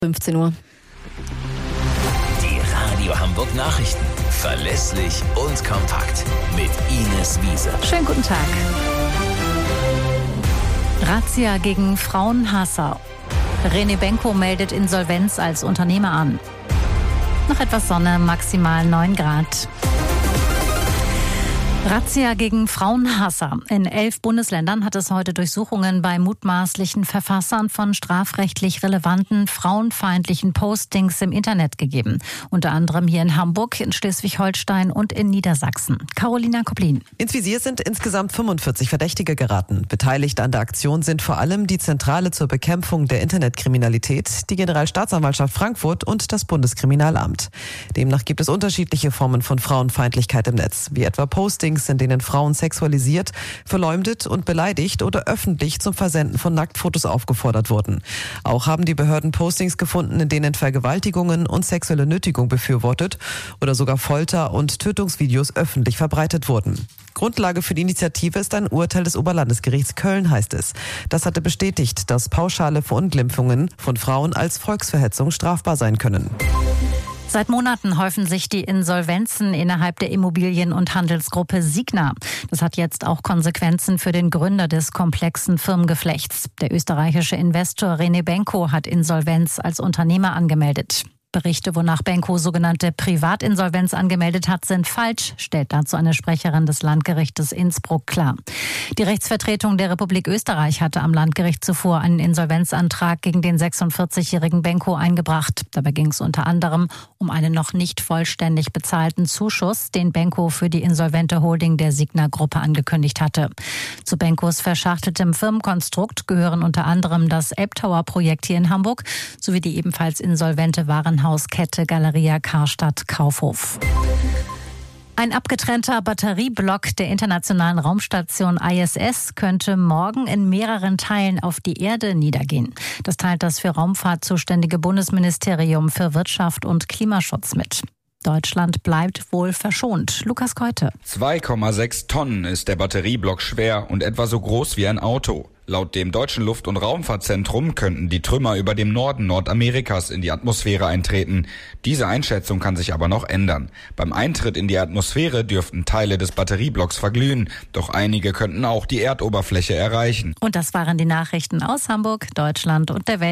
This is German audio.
15 Uhr. Die Radio Hamburg Nachrichten. Verlässlich und kompakt. Mit Ines Wiese. Schönen guten Tag. Razzia gegen Frauenhasser. René Benko meldet Insolvenz als Unternehmer an. Noch etwas Sonne, maximal 9 Grad. Razzia gegen Frauenhasser. In 11 Bundesländern hat es heute Durchsuchungen bei mutmaßlichen Verfassern von strafrechtlich relevanten frauenfeindlichen Postings im Internet gegeben. Unter anderem hier in Hamburg, in Schleswig-Holstein und in Niedersachsen. Carolina Koplin. Ins Visier sind insgesamt 45 Verdächtige geraten. Beteiligt an der Aktion sind vor allem die Zentrale zur Bekämpfung der Internetkriminalität, die Generalstaatsanwaltschaft Frankfurt und das Bundeskriminalamt. Demnach gibt es unterschiedliche Formen von Frauenfeindlichkeit im Netz, wie etwa Postings, in denen Frauen sexualisiert, verleumdet und beleidigt oder öffentlich zum Versenden von Nacktfotos aufgefordert wurden. Auch haben die Behörden Postings gefunden, in denen Vergewaltigungen und sexuelle Nötigung befürwortet oder sogar Folter- und Tötungsvideos öffentlich verbreitet wurden. Grundlage für die Initiative ist ein Urteil des Oberlandesgerichts Köln, heißt es. Das hatte bestätigt, dass pauschale Verunglimpfungen von Frauen als Volksverhetzung strafbar sein können. Seit Monaten häufen sich die Insolvenzen innerhalb der Immobilien- und Handelsgruppe Signa. Das hat jetzt auch Konsequenzen für den Gründer des komplexen Firmengeflechts. Der österreichische Investor René Benko hat Insolvenz als Unternehmer angemeldet. Berichte, wonach Benko sogenannte Privatinsolvenz angemeldet hat, sind falsch, stellt dazu eine Sprecherin des Landgerichtes Innsbruck klar. Die Rechtsvertretung der Republik Österreich hatte am Landgericht zuvor einen Insolvenzantrag gegen den 46-jährigen Benko eingebracht. Dabei ging es unter anderem um einen noch nicht vollständig bezahlten Zuschuss, den Benko für die insolvente Holding der Signa-Gruppe angekündigt hatte. Zu Benkos verschachteltem Firmenkonstrukt gehören unter anderem das Elbtower-Projekt hier in Hamburg sowie die ebenfalls insolvente Warenhauskette Galeria Karstadt Kaufhof. Ein abgetrennter Batterieblock der internationalen Raumstation ISS könnte morgen in mehreren Teilen auf die Erde niedergehen. Das teilt das für Raumfahrt zuständige Bundesministerium für Wirtschaft und Klimaschutz mit. Deutschland bleibt wohl verschont. Lukas Keute. 2,6 Tonnen ist der Batterieblock schwer und etwa so groß wie ein Auto. Laut dem Deutschen Luft- und Raumfahrtzentrum könnten die Trümmer über dem Norden Nordamerikas in die Atmosphäre eintreten. Diese Einschätzung kann sich aber noch ändern. Beim Eintritt in die Atmosphäre dürften Teile des Batterieblocks verglühen, doch einige könnten auch die Erdoberfläche erreichen. Und das waren die Nachrichten aus Hamburg, Deutschland und der Welt.